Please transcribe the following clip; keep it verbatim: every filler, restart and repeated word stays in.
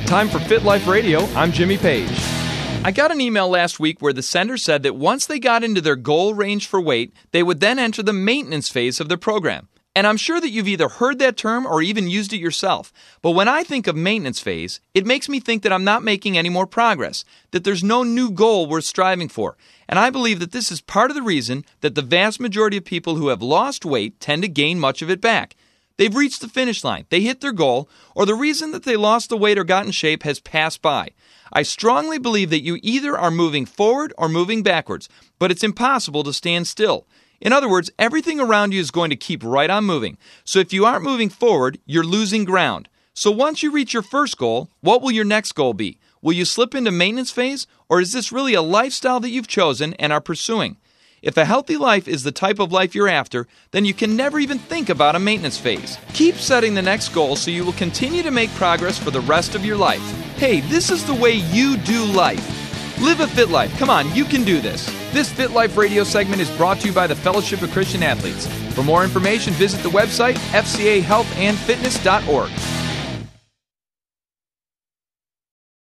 Time for Fit Life Radio. I'm Jimmy Page. I got an email last week where the sender said that once they got into their goal range for weight, they would then enter the maintenance phase of their program. And I'm sure that you've either heard that term or even used it yourself. But when I think of maintenance phase, it makes me think that I'm not making any more progress, that there's no new goal worth striving for. And I believe that this is part of the reason that the vast majority of people who have lost weight tend to gain much of it back. They've reached the finish line, they hit their goal, or the reason that they lost the weight or got in shape has passed by. I strongly believe that you either are moving forward or moving backwards, but it's impossible to stand still. In other words, everything around you is going to keep right on moving. So if you aren't moving forward, you're losing ground. So once you reach your first goal, what will your next goal be? Will you slip into maintenance phase, or is this really a lifestyle that you've chosen and are pursuing? If a healthy life is the type of life you're after, then you can never even think about a maintenance phase. Keep setting the next goal so you will continue to make progress for the rest of your life. Hey, this is the way you do life. Live a fit life. Come on, you can do this. This Fit Life radio segment is brought to you by the Fellowship of Christian Athletes. For more information, visit the website f c a health and fitness dot org.